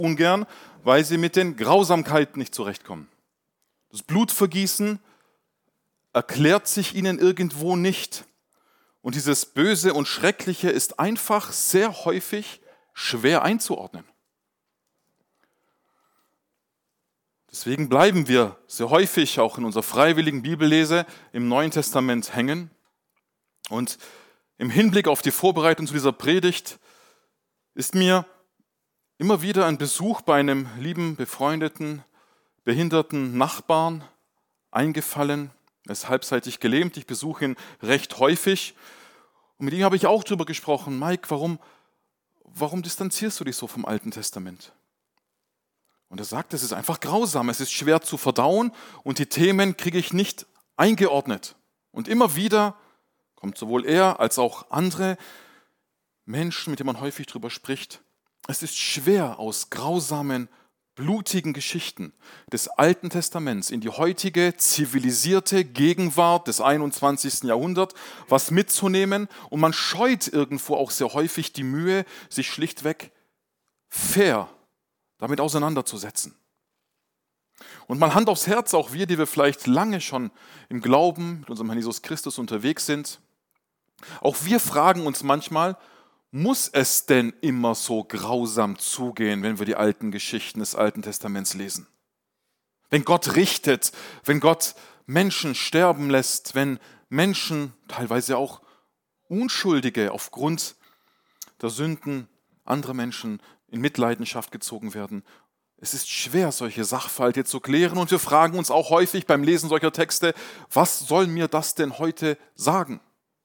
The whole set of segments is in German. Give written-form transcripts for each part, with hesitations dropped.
ungern, weil sie mit den Grausamkeiten nicht zurechtkommen. Das Blutvergießen erklärt sich ihnen irgendwo nicht. Und dieses Böse und Schreckliche ist einfach sehr häufig schwer einzuordnen. Deswegen bleiben wir sehr häufig auch in unserer freiwilligen Bibellese im Neuen Testament hängen. Und im Hinblick auf die Vorbereitung zu dieser Predigt ist mir immer wieder ein Besuch bei einem lieben, befreundeten, behinderten Nachbarn eingefallen. Er ist halbseitig gelähmt, ich besuche ihn recht häufig. Und mit ihm habe ich auch darüber gesprochen, Mike, warum distanzierst du dich so vom Alten Testament? Und er sagt, es ist einfach grausam, es ist schwer zu verdauen und die Themen kriege ich nicht eingeordnet. Und immer wieder kommt sowohl er als auch andere Menschen, mit denen man häufig drüber spricht, es ist schwer, aus grausamen, blutigen Geschichten des Alten Testaments in die heutige zivilisierte Gegenwart des 21. Jahrhunderts was mitzunehmen. Und man scheut irgendwo auch sehr häufig die Mühe, sich schlichtweg fair damit auseinanderzusetzen. Und mal Hand aufs Herz, auch wir, die wir vielleicht lange schon im Glauben mit unserem Herrn Jesus Christus unterwegs sind, auch wir fragen uns manchmal, muss es denn immer so grausam zugehen, wenn wir die alten Geschichten des Alten Testaments lesen? Wenn Gott richtet, wenn Gott Menschen sterben lässt, wenn Menschen, teilweise auch Unschuldige aufgrund der Sünden anderer Menschen in Mitleidenschaft gezogen werden. Es ist schwer, solche Sachverhalte zu klären und wir fragen uns auch häufig beim Lesen solcher Texte, was soll mir das denn heute sagen?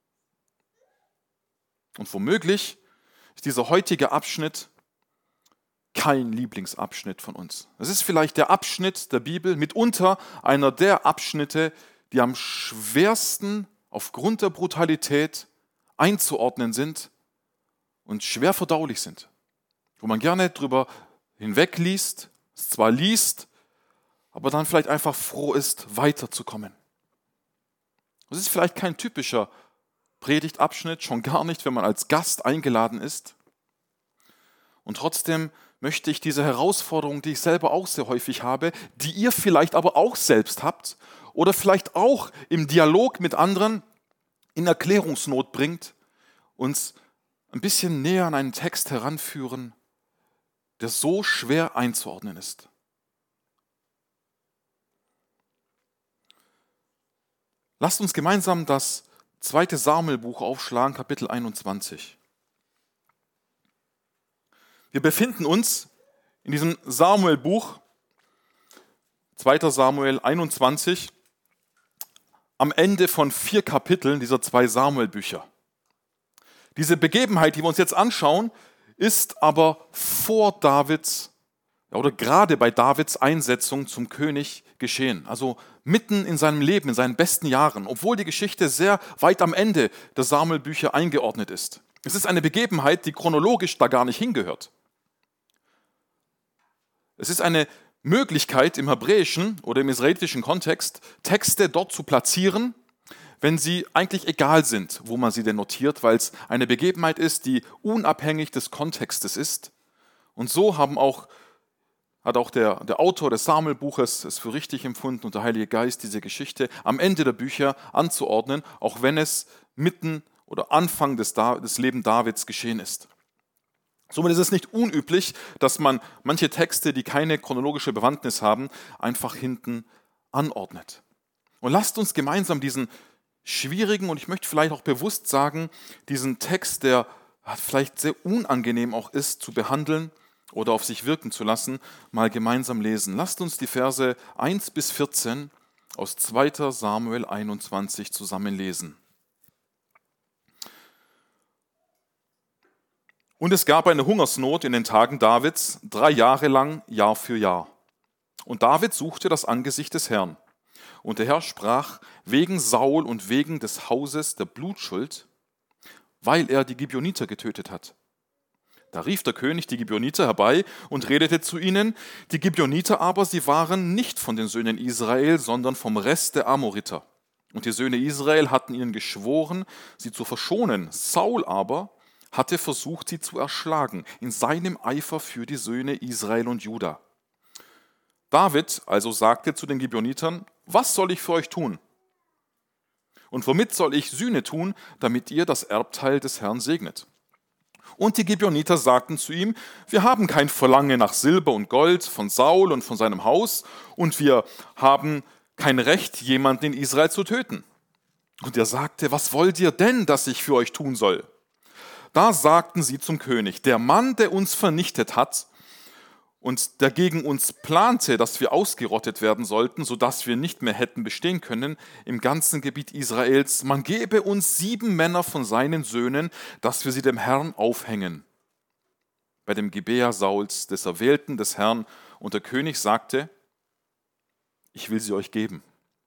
Und womöglich ist dieser heutige Abschnitt kein Lieblingsabschnitt von uns. Es ist vielleicht der Abschnitt der Bibel, mitunter einer der Abschnitte, die am schwersten aufgrund der Brutalität einzuordnen sind und schwer verdaulich sind. Wo man gerne drüber hinwegliest, es zwar liest, aber dann vielleicht einfach froh ist, weiterzukommen. Das ist vielleicht kein typischer Predigtabschnitt, schon gar nicht, wenn man als Gast eingeladen ist. Und trotzdem möchte ich diese Herausforderung, die ich selber auch sehr häufig habe, die ihr vielleicht aber auch selbst habt oder vielleicht auch im Dialog mit anderen in Erklärungsnot bringt, uns ein bisschen näher an einen Text heranführen, der so schwer einzuordnen ist. Lasst uns gemeinsam das 2. Samuel-Buch aufschlagen, Kapitel 21. Wir befinden uns in diesem Samuel-Buch, 2. Samuel 21, am Ende von 4 Kapiteln dieser 2 Samuel-Bücher. Diese Begebenheit, die wir uns jetzt anschauen, ist aber vor Davids, oder gerade bei Davids Einsetzung zum König geschehen. Also mitten in seinem Leben, in seinen besten Jahren, obwohl die Geschichte sehr weit am Ende der Samuel-Bücher eingeordnet ist. Es ist eine Begebenheit, die chronologisch da gar nicht hingehört. Es ist eine Möglichkeit im hebräischen oder im israelitischen Kontext, Texte dort zu platzieren, wenn sie eigentlich egal sind, wo man sie denn notiert, weil es eine Begebenheit ist, die unabhängig des Kontextes ist. Und so hat auch der Autor des Samuel-Buches es für richtig empfunden und der Heilige Geist, diese Geschichte am Ende der Bücher anzuordnen, auch wenn es mitten oder Anfang des Lebens Davids geschehen ist. Somit ist es nicht unüblich, dass man manche Texte, die keine chronologische Bewandtnis haben, einfach hinten anordnet. Und lasst uns gemeinsam diesen schwierigen und ich möchte vielleicht auch bewusst sagen, diesen Text, der vielleicht sehr unangenehm auch ist, zu behandeln oder auf sich wirken zu lassen, mal gemeinsam lesen. Lasst uns die Verse 1 bis 14 aus 2. Samuel 21 zusammen lesen. Und es gab eine Hungersnot in den Tagen Davids 3 Jahre lang, Jahr für Jahr. Und David suchte das Angesicht des Herrn. Und der Herr sprach, wegen Saul und wegen des Hauses der Blutschuld, weil er die Gibeoniter getötet hat. Da rief der König die Gibeoniter herbei und redete zu ihnen. Die Gibeoniter aber, sie waren nicht von den Söhnen Israel, sondern vom Rest der Amoriter. Und die Söhne Israel hatten ihnen geschworen, sie zu verschonen. Saul aber hatte versucht, sie zu erschlagen, in seinem Eifer für die Söhne Israel und Juda. David also sagte zu den Gibeonitern: Was soll ich für euch tun? Und womit soll ich Sühne tun, damit ihr das Erbteil des Herrn segnet? Und die Gibeoniter sagten zu ihm: Wir haben kein Verlangen nach Silber und Gold von Saul und von seinem Haus, und wir haben kein Recht, jemanden in Israel zu töten. Und er sagte: Was wollt ihr denn, dass ich für euch tun soll? Da sagten sie zum König: Der Mann, der uns vernichtet hat und der gegen uns plante, dass wir ausgerottet werden sollten, sodass wir nicht mehr hätten bestehen können im ganzen Gebiet Israels, man gebe uns 7 Männer von seinen Söhnen, dass wir sie dem Herrn aufhängen. Bei dem Gibea Sauls, des Erwählten des Herrn, und der König sagte: Ich will sie euch geben.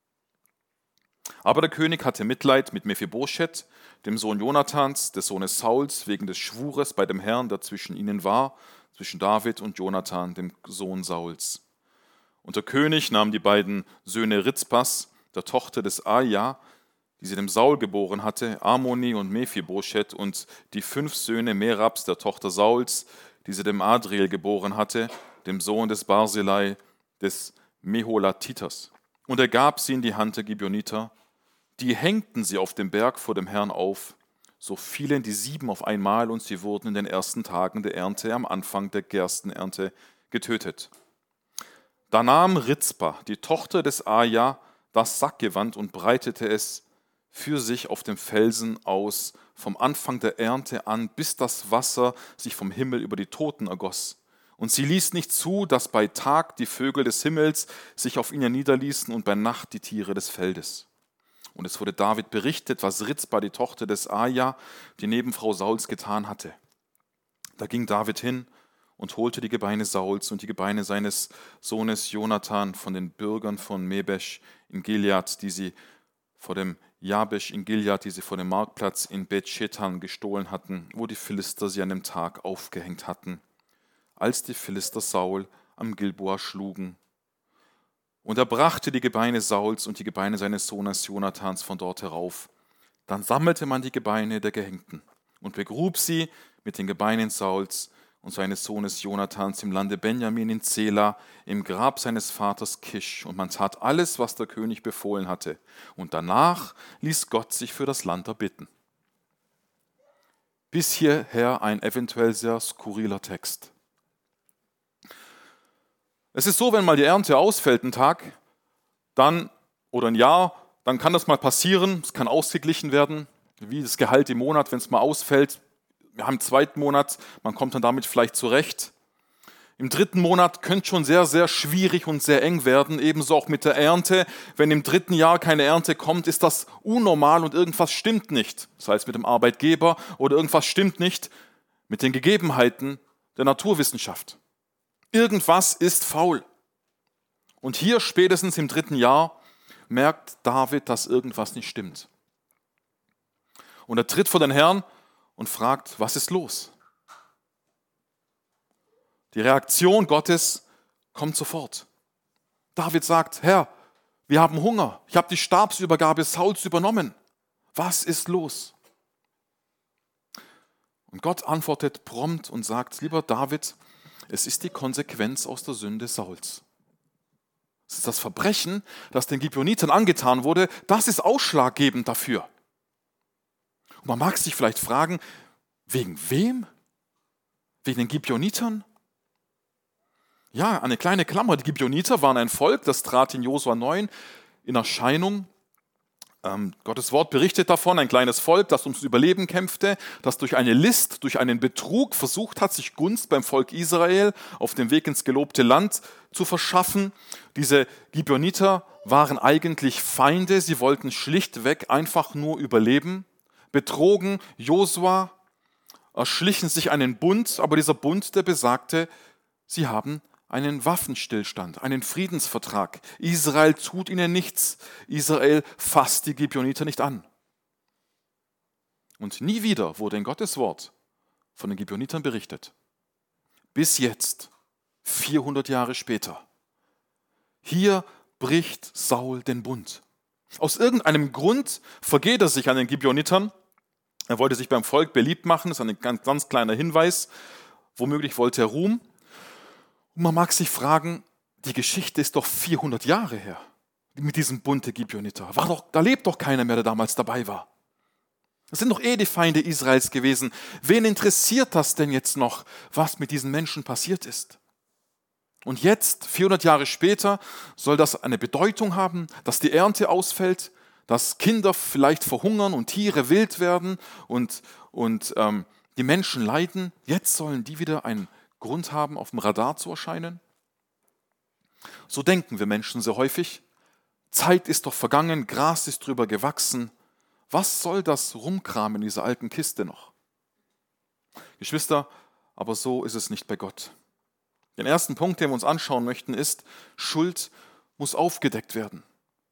Aber der König hatte Mitleid mit Mephibosheth, dem Sohn Jonathans, des Sohnes Sauls, wegen des Schwures bei dem Herrn, der zwischen ihnen war, zwischen David und Jonathan, dem Sohn Sauls. Und der König nahm die beiden Söhne Rizpas, der Tochter des Aja, die sie dem Saul geboren hatte, Amoni und Mephibosheth, und die 5 Söhne Merabs, der Tochter Sauls, die sie dem Adriel geboren hatte, dem Sohn des Barzillai, des Meholatiters. Und er gab sie in die Hand der Gibeoniter. Die hängten sie auf dem Berg vor dem Herrn auf. So fielen die 7 auf einmal, und sie wurden in den ersten Tagen der Ernte am Anfang der Gerstenernte getötet. Da nahm Rizpa, die Tochter des Aja, das Sackgewand und breitete es für sich auf dem Felsen aus, vom Anfang der Ernte an, bis das Wasser sich vom Himmel über die Toten ergoss. Und sie ließ nicht zu, dass bei Tag die Vögel des Himmels sich auf ihnen niederließen und bei Nacht die Tiere des Feldes. Und es wurde David berichtet, was Rizpa, die Tochter des Aja, die Nebenfrau Sauls, getan hatte. Da ging David hin und holte die Gebeine Sauls und die Gebeine seines Sohnes Jonathan von den Bürgern von Mebesch in Gilead, die sie vor dem Jabesch in Gilead, die sie vor dem Marktplatz in Bet-Shetan gestohlen hatten, wo die Philister sie an dem Tag aufgehängt hatten, als die Philister Saul am Gilboa schlugen. Und er brachte die Gebeine Sauls und die Gebeine seines Sohnes Jonathans von dort herauf. Dann sammelte man die Gebeine der Gehängten und begrub sie mit den Gebeinen Sauls und seines Sohnes Jonathans im Lande Benjamin in Zela, im Grab seines Vaters Kisch. Und man tat alles, was der König befohlen hatte. Und danach ließ Gott sich für das Land erbitten. Bis hierher ein eventuell sehr skurriler Text. Es ist so, wenn mal die Ernte ausfällt, einen Tag, dann oder ein Jahr, dann kann das mal passieren, es kann ausgeglichen werden, wie das Gehalt im Monat, wenn es mal ausfällt. Wir haben im 2. Monat, man kommt dann damit vielleicht zurecht. Im 3. Monat könnte schon sehr, sehr schwierig und sehr eng werden, ebenso auch mit der Ernte. Wenn im 3. Jahr keine Ernte kommt, ist das unnormal und irgendwas stimmt nicht. Sei es mit dem Arbeitgeber oder irgendwas stimmt nicht mit den Gegebenheiten der Naturwissenschaft. Irgendwas ist faul. Und hier spätestens im 3. Jahr merkt David, dass irgendwas nicht stimmt. Und er tritt vor den Herrn und fragt: Was ist los? Die Reaktion Gottes kommt sofort. David sagt: Herr, wir haben Hunger. Ich habe die Stabsübergabe Sauls übernommen. Was ist los? Und Gott antwortet prompt und sagt: Lieber David, es ist die Konsequenz aus der Sünde Sauls. Es ist das Verbrechen, das den Gibeonitern angetan wurde, das ist ausschlaggebend dafür. Und man mag sich vielleicht fragen, wegen wem? Wegen den Gibeonitern? Ja, eine kleine Klammer. Die Gibeoniter waren ein Volk, das trat in Josua 9 in Erscheinung. Gottes Wort berichtet davon, ein kleines Volk, das ums Überleben kämpfte, das durch eine List, durch einen Betrug versucht hat, sich Gunst beim Volk Israel auf dem Weg ins gelobte Land zu verschaffen. Diese Gibeoniter waren eigentlich Feinde, sie wollten schlichtweg einfach nur überleben, betrogen Josua, erschlichen sich einen Bund, aber dieser Bund, der besagte, sie haben einen Waffenstillstand, einen Friedensvertrag. Israel tut ihnen nichts. Israel fasst die Gibeoniter nicht an. Und nie wieder wurde in Gottes Wort von den Gibeonitern berichtet. Bis jetzt, 400 Jahre später. Hier bricht Saul den Bund. Aus irgendeinem Grund vergeht er sich an den Gibeonitern. Er wollte sich beim Volk beliebt machen, das ist ein ganz, ganz kleiner Hinweis. Womöglich wollte er Ruhm. Und man mag sich fragen, die Geschichte ist doch 400 Jahre her mit diesem Bund der Gibeoniter. Da lebt doch keiner mehr, der damals dabei war. Das sind doch die Feinde Israels gewesen. Wen interessiert das denn jetzt noch, was mit diesen Menschen passiert ist? Und jetzt, 400 Jahre später, soll das eine Bedeutung haben, dass die Ernte ausfällt, dass Kinder vielleicht verhungern und Tiere wild werden und die Menschen leiden. Jetzt sollen die wieder einen Grund haben, auf dem Radar zu erscheinen? So denken wir Menschen sehr häufig. Zeit ist doch vergangen, Gras ist drüber gewachsen. Was soll das Rumkramen in dieser alten Kiste noch? Geschwister, aber so ist es nicht bei Gott. Den ersten Punkt, den wir uns anschauen möchten, ist, Schuld muss aufgedeckt werden.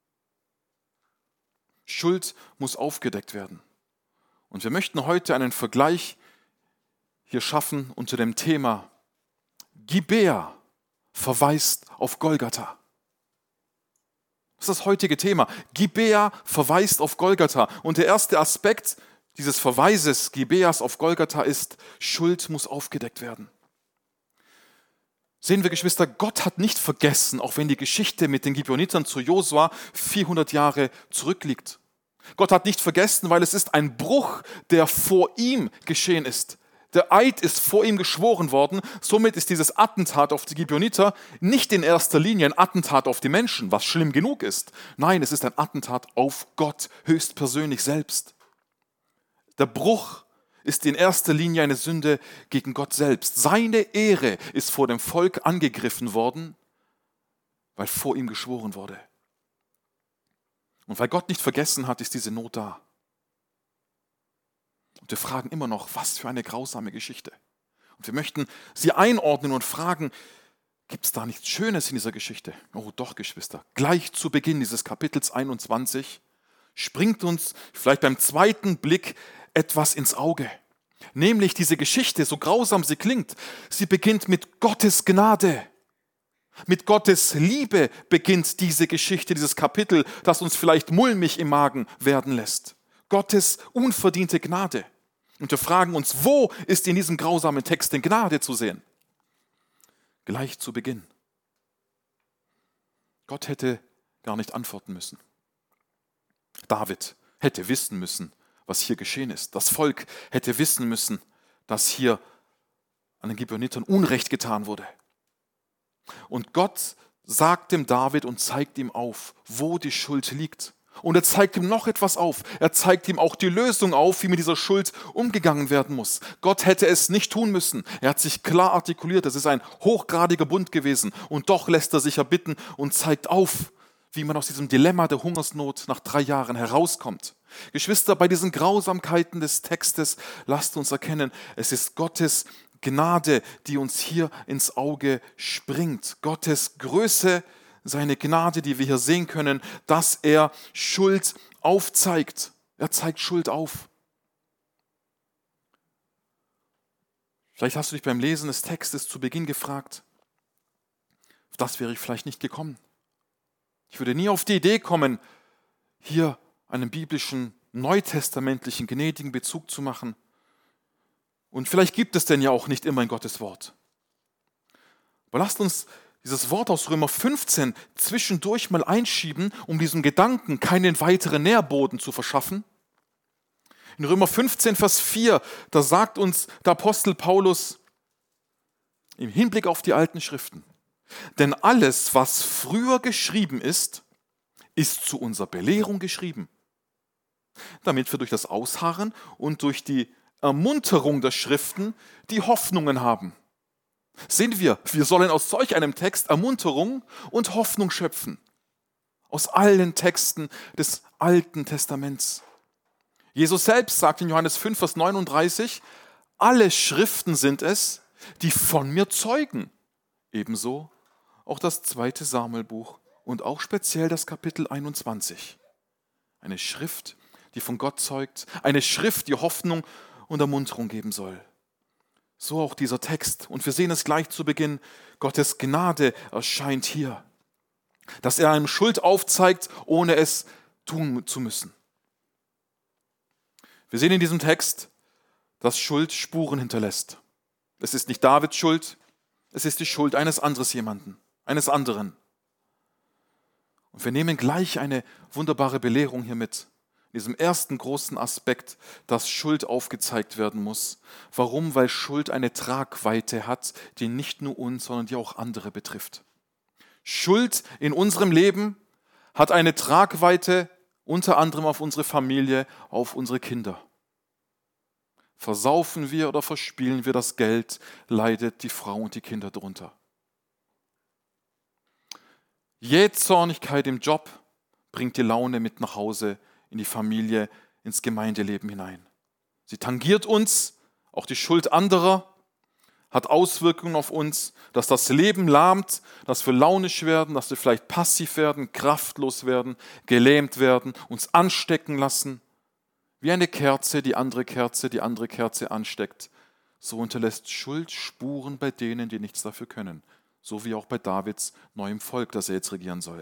Schuld muss aufgedeckt werden. Und wir möchten heute einen Vergleich hier schaffen unter dem Thema Gibea verweist auf Golgatha. Das ist das heutige Thema. Gibea verweist auf Golgatha. Und der erste Aspekt dieses Verweises Gibeas auf Golgatha ist, Schuld muss aufgedeckt werden. Sehen wir, Geschwister, Gott hat nicht vergessen, auch wenn die Geschichte mit den Gibeonitern zu Josua 400 Jahre zurückliegt. Gott hat nicht vergessen, weil es ist ein Bruch, der vor ihm geschehen ist. Der Eid ist vor ihm geschworen worden. Somit ist dieses Attentat auf die Gibeoniter nicht in erster Linie ein Attentat auf die Menschen, was schlimm genug ist. Nein, es ist ein Attentat auf Gott höchstpersönlich selbst. Der Bruch ist in erster Linie eine Sünde gegen Gott selbst. Seine Ehre ist vor dem Volk angegriffen worden, weil vor ihm geschworen wurde. Und weil Gott nicht vergessen hat, ist diese Not da. Und wir fragen immer noch, was für eine grausame Geschichte. Und wir möchten sie einordnen und fragen, gibt es da nichts Schönes in dieser Geschichte? Oh doch, Geschwister. Gleich zu Beginn dieses Kapitels 21 springt uns vielleicht beim zweiten Blick etwas ins Auge. Nämlich diese Geschichte, so grausam sie klingt, sie beginnt mit Gottes Gnade. Mit Gottes Liebe beginnt diese Geschichte, dieses Kapitel, das uns vielleicht mulmig im Magen werden lässt. Gottes unverdiente Gnade. Und wir fragen uns, wo ist in diesem grausamen Text denn Gnade zu sehen? Gleich zu Beginn. Gott hätte gar nicht antworten müssen. David hätte wissen müssen, was hier geschehen ist. Das Volk hätte wissen müssen, dass hier an den Gibeonitern Unrecht getan wurde. Und Gott sagt dem David und zeigt ihm auf, wo die Schuld liegt. Und er zeigt ihm noch etwas auf. Er zeigt ihm auch die Lösung auf, wie mit dieser Schuld umgegangen werden muss. Gott hätte es nicht tun müssen. Er hat sich klar artikuliert. Es ist ein hochgradiger Bund gewesen. Und doch lässt er sich erbitten und zeigt auf, wie man aus diesem Dilemma der Hungersnot nach 3 Jahren herauskommt. Geschwister, bei diesen Grausamkeiten des Textes lasst uns erkennen, es ist Gottes Gnade, die uns hier ins Auge springt. Gottes Größe, seine Gnade, die wir hier sehen können, dass er Schuld aufzeigt. Er zeigt Schuld auf. Vielleicht hast du dich beim Lesen des Textes zu Beginn gefragt, auf das wäre ich vielleicht nicht gekommen. Ich würde nie auf die Idee kommen, hier einen biblischen, neutestamentlichen, gnädigen Bezug zu machen. Und vielleicht gibt es denn ja auch nicht immer in Gottes Wort. Aber lasst uns dieses Wort aus Römer 15 zwischendurch mal einschieben, um diesem Gedanken keinen weiteren Nährboden zu verschaffen. In Römer 15, Vers 4, da sagt uns der Apostel Paulus im Hinblick auf die alten Schriften, denn alles, was früher geschrieben ist, ist zu unserer Belehrung geschrieben, damit wir durch das Ausharren und durch die Ermunterung der Schriften die Hoffnungen haben. Sehen wir sollen aus solch einem Text Ermunterung und Hoffnung schöpfen. Aus allen Texten des Alten Testaments. Jesus selbst sagt in Johannes 5, Vers 39, alle Schriften sind es, die von mir zeugen. Ebenso auch das 2. Samuelbuch und auch speziell das Kapitel 21. Eine Schrift, die von Gott zeugt, eine Schrift, die Hoffnung und Ermunterung geben soll. So auch dieser Text. Und wir sehen es gleich zu Beginn. Gottes Gnade erscheint hier. Dass er einem Schuld aufzeigt, ohne es tun zu müssen. Wir sehen in diesem Text, dass Schuld Spuren hinterlässt. Es ist nicht Davids Schuld, es ist die Schuld eines anderen. Und wir nehmen gleich eine wunderbare Belehrung hier mit. In diesem ersten großen Aspekt, dass Schuld aufgezeigt werden muss. Warum? Weil Schuld eine Tragweite hat, die nicht nur uns, sondern die auch andere betrifft. Schuld in unserem Leben hat eine Tragweite unter anderem auf unsere Familie, auf unsere Kinder. Versaufen wir oder verspielen wir das Geld, leidet die Frau und die Kinder drunter. Jähzornigkeit im Job bringt die Laune mit nach Hause, in die Familie, ins Gemeindeleben hinein. Sie tangiert uns, auch die Schuld anderer hat Auswirkungen auf uns, dass das Leben lahmt, dass wir launisch werden, dass wir vielleicht passiv werden, kraftlos werden, gelähmt werden, uns anstecken lassen. Wie eine Kerze die andere Kerze ansteckt, so hinterlässt Schuld Spuren bei denen, die nichts dafür können. So wie auch bei Davids neuem Volk, das er jetzt regieren soll.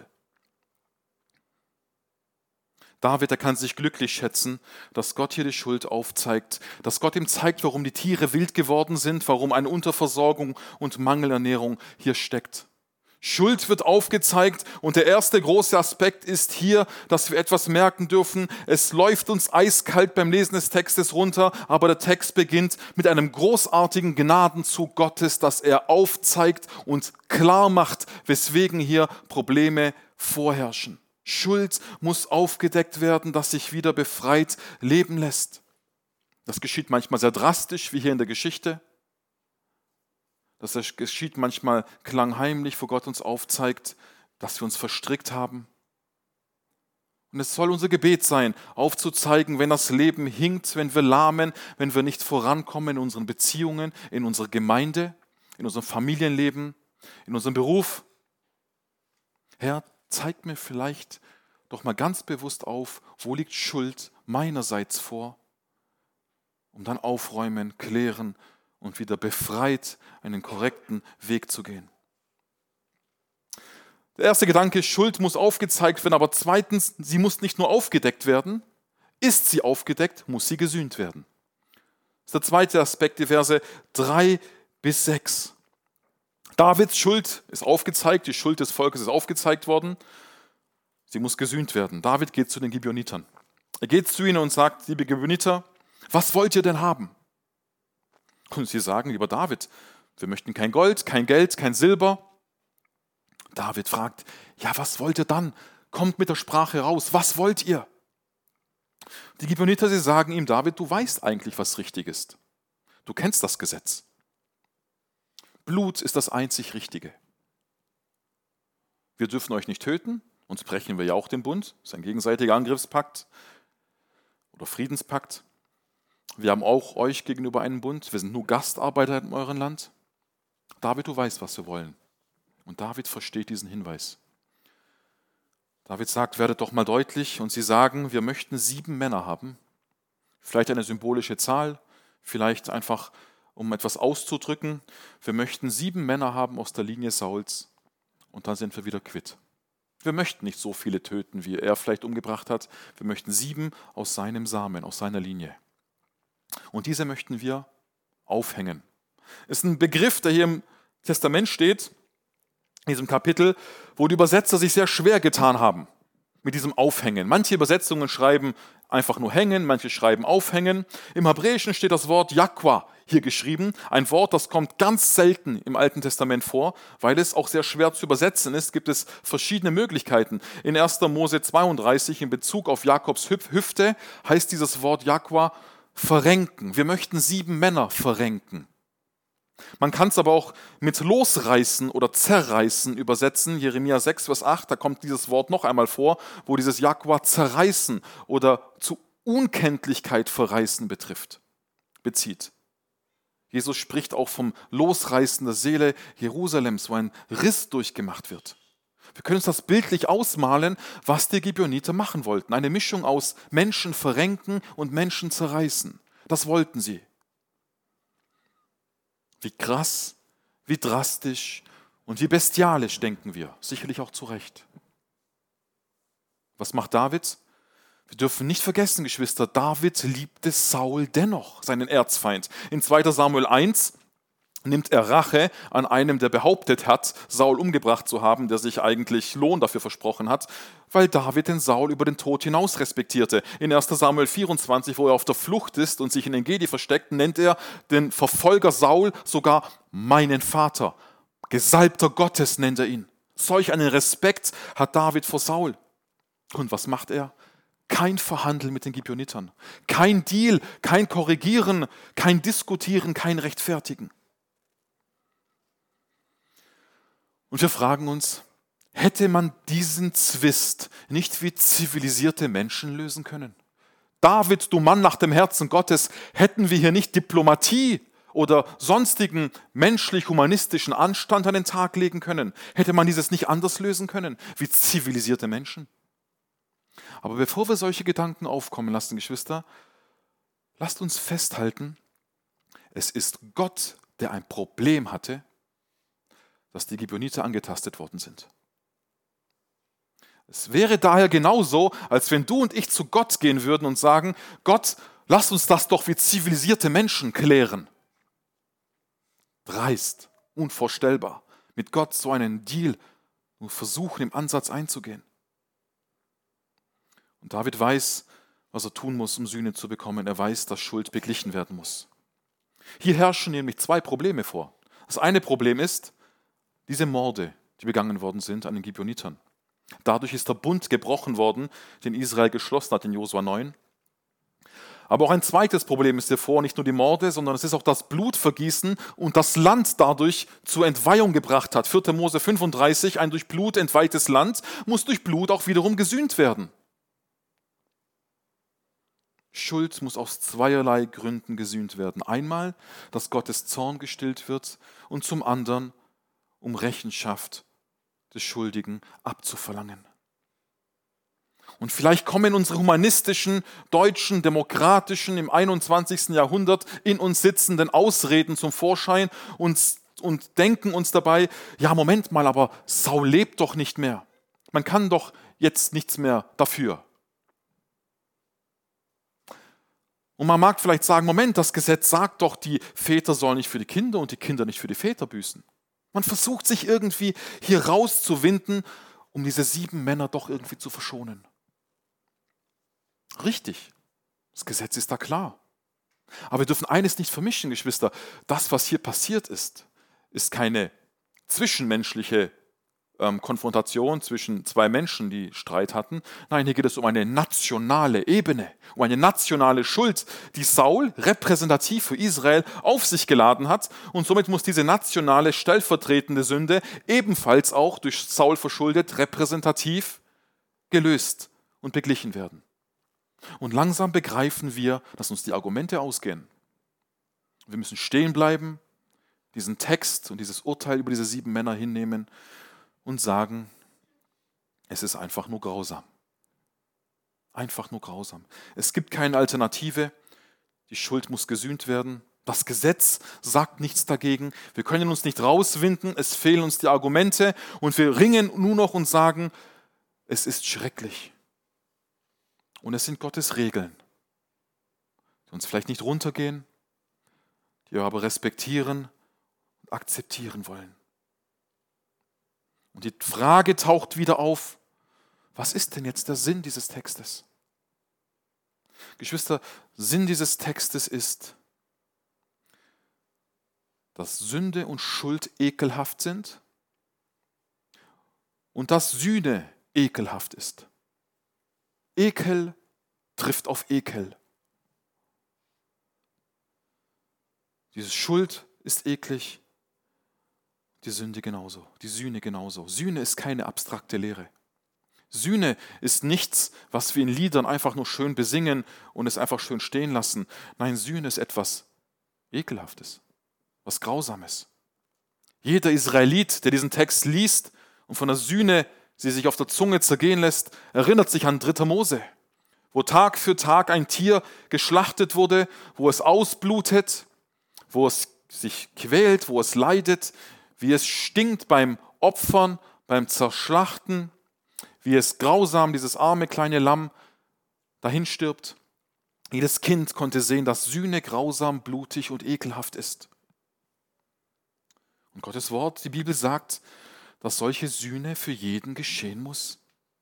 David, er kann sich glücklich schätzen, dass Gott hier die Schuld aufzeigt, dass Gott ihm zeigt, warum die Tiere wild geworden sind, warum eine Unterversorgung und Mangelernährung hier steckt. Schuld wird aufgezeigt und der erste große Aspekt ist hier, dass wir etwas merken dürfen. Es läuft uns eiskalt beim Lesen des Textes runter, aber der Text beginnt mit einem großartigen Gnadenzug Gottes, das er aufzeigt und klar macht, weswegen hier Probleme vorherrschen. Schuld muss aufgedeckt werden, dass sich wieder befreit leben lässt. Das geschieht manchmal sehr drastisch, wie hier in der Geschichte. Das geschieht manchmal klangheimlich, wo Gott uns aufzeigt, dass wir uns verstrickt haben. Und es soll unser Gebet sein, aufzuzeigen, wenn das Leben hinkt, wenn wir lahmen, wenn wir nicht vorankommen in unseren Beziehungen, in unserer Gemeinde, in unserem Familienleben, in unserem Beruf. Herr, zeig mir vielleicht doch mal ganz bewusst auf, wo liegt Schuld meinerseits vor, um dann aufräumen, klären und wieder befreit einen korrekten Weg zu gehen. Der erste Gedanke, Schuld muss aufgezeigt werden, aber zweitens, sie muss nicht nur aufgedeckt werden. Ist sie aufgedeckt, muss sie gesühnt werden. Das ist der zweite Aspekt, die Verse 3-6. Davids Schuld ist aufgezeigt, die Schuld des Volkes ist aufgezeigt worden. Sie muss gesühnt werden. David geht zu den Gibeonitern. Er geht zu ihnen und sagt, liebe Gibeoniter, was wollt ihr denn haben? Und sie sagen, lieber David, wir möchten kein Gold, kein Geld, kein Silber. David fragt, ja, was wollt ihr dann? Kommt mit der Sprache raus, was wollt ihr? Die Gibeoniter, sie sagen ihm, David, du weißt eigentlich, was richtig ist. Du kennst das Gesetz. Blut ist das einzig Richtige. Wir dürfen euch nicht töten, uns brechen wir ja auch den Bund, das ist ein gegenseitiger Angriffspakt oder Friedenspakt. Wir haben auch euch gegenüber einen Bund, wir sind nur Gastarbeiter in eurem Land. David, du weißt, was wir wollen. Und David versteht diesen Hinweis. David sagt, werdet doch mal deutlich, und sie sagen, wir möchten 7 Männer haben. Vielleicht eine symbolische Zahl, vielleicht einfach, um etwas auszudrücken. Wir möchten 7 Männer haben aus der Linie Sauls und dann sind wir wieder quitt. Wir möchten nicht so viele töten, wie er vielleicht umgebracht hat. Wir möchten 7 aus seinem Samen, aus seiner Linie. Und diese möchten wir aufhängen. Das ist ein Begriff, der hier im Testament steht, in diesem Kapitel, wo die Übersetzer sich sehr schwer getan haben mit diesem Aufhängen. Manche Übersetzungen schreiben einfach nur hängen, manche schreiben aufhängen. Im Hebräischen steht das Wort Jakwa hier geschrieben, ein Wort, das kommt ganz selten im Alten Testament vor, weil es auch sehr schwer zu übersetzen ist, gibt es verschiedene Möglichkeiten. In 1. Mose 32 in Bezug auf Jakobs Hüfte heißt dieses Wort Jakwa verrenken. Wir möchten 7 Männer verrenken. Man kann es aber auch mit losreißen oder zerreißen übersetzen. Jeremia 6, Vers 8, da kommt dieses Wort noch einmal vor, wo dieses Jakwa zerreißen oder zu Unkenntlichkeit verreißen bezieht. Jesus spricht auch vom Losreißen der Seele Jerusalems, wo ein Riss durchgemacht wird. Wir können uns das bildlich ausmalen, was die Gibeoniter machen wollten. Eine Mischung aus Menschen verrenken und Menschen zerreißen. Das wollten sie. Wie krass, wie drastisch und wie bestialisch denken wir. Sicherlich auch zu Recht. Was macht David? Wir dürfen nicht vergessen, Geschwister, David liebte Saul dennoch, seinen Erzfeind. In 2. Samuel 1 nimmt er Rache an einem, der behauptet hat, Saul umgebracht zu haben, der sich eigentlich Lohn dafür versprochen hat, weil David den Saul über den Tod hinaus respektierte. In 1. Samuel 24, wo er auf der Flucht ist und sich in En-Gedi versteckt, nennt er den Verfolger Saul sogar meinen Vater. Gesalbter Gottes nennt er ihn. Solch einen Respekt hat David vor Saul. Und was macht er? Kein Verhandeln mit den Gibeonitern, kein Deal, kein Korrigieren, kein Diskutieren, kein Rechtfertigen. Und wir fragen uns, hätte man diesen Zwist nicht wie zivilisierte Menschen lösen können? David, du Mann nach dem Herzen Gottes, hätten wir hier nicht Diplomatie oder sonstigen menschlich-humanistischen Anstand an den Tag legen können? Hätte man dieses nicht anders lösen können, wie zivilisierte Menschen? Aber bevor wir solche Gedanken aufkommen lassen, Geschwister, lasst uns festhalten, es ist Gott, der ein Problem hatte, dass die Gibeoniter angetastet worden sind. Es wäre daher genauso, als wenn du und ich zu Gott gehen würden und sagen, Gott, lass uns das doch wie zivilisierte Menschen klären. Dreist, unvorstellbar, mit Gott so einen Deal und versuchen, im Ansatz einzugehen. Und David weiß, was er tun muss, um Sühne zu bekommen. Er weiß, dass Schuld beglichen werden muss. Hier herrschen nämlich zwei Probleme vor. Das eine Problem ist, diese Morde, die begangen worden sind an den Gibeonitern. Dadurch ist der Bund gebrochen worden, den Israel geschlossen hat in Josua 9. Aber auch ein zweites Problem ist hier vor, nicht nur die Morde, sondern es ist auch das Blutvergießen und das Land dadurch zur Entweihung gebracht hat. 4. Mose 35, ein durch Blut entweihtes Land muss durch Blut auch wiederum gesühnt werden. Schuld muss aus zweierlei Gründen gesühnt werden. Einmal, dass Gottes Zorn gestillt wird und zum anderen, um Rechenschaft des Schuldigen abzuverlangen. Und vielleicht kommen unsere humanistischen, deutschen, demokratischen, im 21. Jahrhundert in uns sitzenden Ausreden zum Vorschein und denken uns dabei, ja Moment mal, aber Saul lebt doch nicht mehr. Man kann doch jetzt nichts mehr dafür. Und man mag vielleicht sagen, Moment, das Gesetz sagt doch, die Väter sollen nicht für die Kinder und die Kinder nicht für die Väter büßen. Man versucht sich irgendwie hier rauszuwinden, um diese 7 Männer doch irgendwie zu verschonen. Richtig, das Gesetz ist da klar. Aber wir dürfen eines nicht vermischen, Geschwister. Das, was hier passiert ist, ist keine zwischenmenschliche Konfrontation zwischen 2 Menschen, die Streit hatten. Nein, hier geht es um eine nationale Ebene, um eine nationale Schuld, die Saul repräsentativ für Israel auf sich geladen hat. Und somit muss diese nationale, stellvertretende Sünde ebenfalls auch durch Saul verschuldet, repräsentativ gelöst und beglichen werden. Und langsam begreifen wir, dass uns die Argumente ausgehen. Wir müssen stehen bleiben, diesen Text und dieses Urteil über diese 7 Männer hinnehmen und sagen, es ist einfach nur grausam. Einfach nur grausam. Es gibt keine Alternative. Die Schuld muss gesühnt werden. Das Gesetz sagt nichts dagegen. Wir können uns nicht rauswinden. Es fehlen uns die Argumente. Und wir ringen nur noch und sagen, es ist schrecklich. Und es sind Gottes Regeln, die uns vielleicht nicht runtergehen, die wir aber respektieren und akzeptieren wollen. Und die Frage taucht wieder auf, was ist denn jetzt der Sinn dieses Textes? Geschwister, Sinn dieses Textes ist, dass Sünde und Schuld ekelhaft sind und dass Sühne ekelhaft ist. Ekel trifft auf Ekel. Diese Schuld ist eklig, die Sünde genauso, die Sühne genauso. Sühne ist keine abstrakte Lehre. Sühne ist nichts, was wir in Liedern einfach nur schön besingen und es einfach schön stehen lassen. Nein, Sühne ist etwas Ekelhaftes, was Grausames. Jeder Israelit, der diesen Text liest und von der Sühne sie sich auf der Zunge zergehen lässt, erinnert sich an 3. Mose, wo Tag für Tag ein Tier geschlachtet wurde, wo es ausblutet, wo es sich quält, wo es leidet, wie es stinkt beim Opfern, beim Zerschlachten, wie es grausam, dieses arme kleine Lamm, dahin stirbt. Jedes Kind konnte sehen, dass Sühne grausam, blutig und ekelhaft ist. Und Gottes Wort, die Bibel sagt, dass solche Sühne für jeden geschehen muss,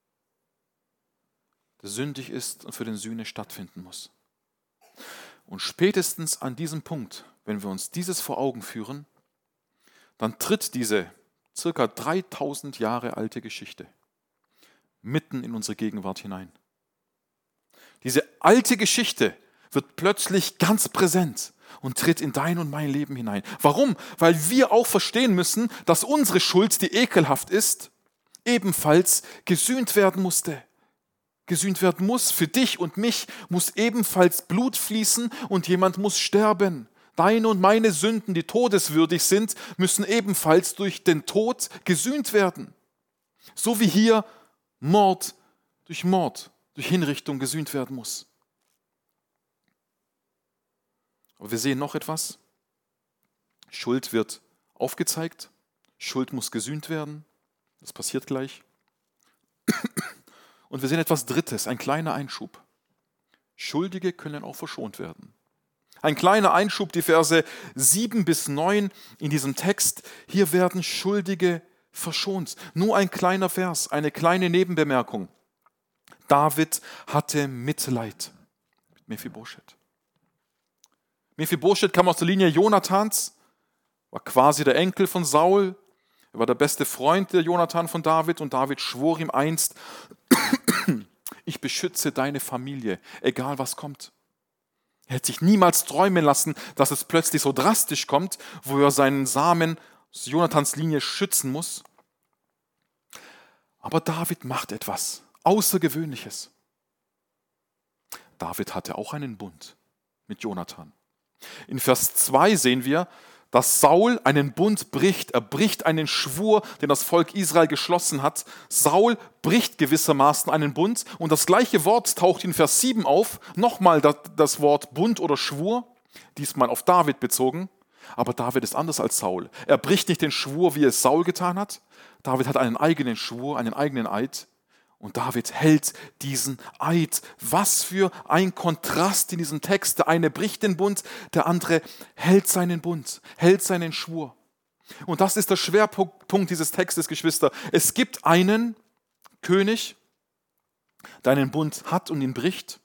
der sündig ist und für den Sühne stattfinden muss. Und spätestens an diesem Punkt, wenn wir uns dieses vor Augen führen, dann tritt diese circa 3000 Jahre alte Geschichte mitten in unsere Gegenwart hinein. Diese alte Geschichte wird plötzlich ganz präsent und tritt in dein und mein Leben hinein. Warum? Weil wir auch verstehen müssen, dass unsere Schuld, die ekelhaft ist, ebenfalls gesühnt werden musste. Gesühnt werden muss. Für dich und mich muss ebenfalls Blut fließen und jemand muss sterben. Deine und meine Sünden, die todeswürdig sind, müssen ebenfalls durch den Tod gesühnt werden. So wie hier Mord, durch Hinrichtung gesühnt werden muss. Aber wir sehen noch etwas. Schuld wird aufgezeigt. Schuld muss gesühnt werden. Das passiert gleich. Und wir sehen etwas Drittes, ein kleiner Einschub. Schuldige können auch verschont werden. Ein kleiner Einschub, die Verse 7 bis 9 in diesem Text. Hier werden Schuldige verschont. Nur ein kleiner Vers, eine kleine Nebenbemerkung. David hatte Mitleid mit Mephibosheth. Mephibosheth kam aus der Linie Jonathans, war quasi der Enkel von Saul. Er war der beste Freund der Jonathan von David und David schwor ihm einst, ich beschütze deine Familie, egal was kommt. Er hätte sich niemals träumen lassen, dass es plötzlich so drastisch kommt, wo er seinen Samen aus Jonathans Linie schützen muss. Aber David macht etwas Außergewöhnliches. David hatte auch einen Bund mit Jonathan. In Vers 2 sehen wir, dass Saul einen Bund bricht. Er bricht einen Schwur, den das Volk Israel geschlossen hat. Saul bricht gewissermaßen einen Bund. Und das gleiche Wort taucht in Vers 7 auf. Nochmal das Wort Bund oder Schwur, diesmal auf David bezogen. Aber David ist anders als Saul. Er bricht nicht den Schwur, wie es Saul getan hat. David hat einen eigenen Schwur, einen eigenen Eid. Und David hält diesen Eid. Was für ein Kontrast in diesem Text. Der eine bricht den Bund, der andere hält seinen Bund, hält seinen Schwur. Und das ist der Schwerpunkt dieses Textes, Geschwister. Es gibt einen König, der einen Bund hat und ihn bricht.